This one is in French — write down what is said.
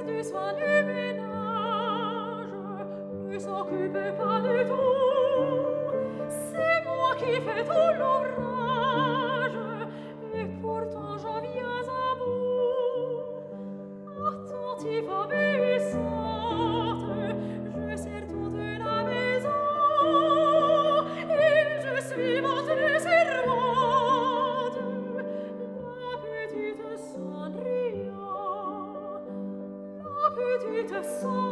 du soin du ménage ne s'occupe pas du tout. C'est moi qui fais tout l'ouvrage, et pourtant j'en viens à bout. Attentive, obéissante, je sers toute la maison, et je suis votre servante, la petite Cendrillon, la petite Cendrillon.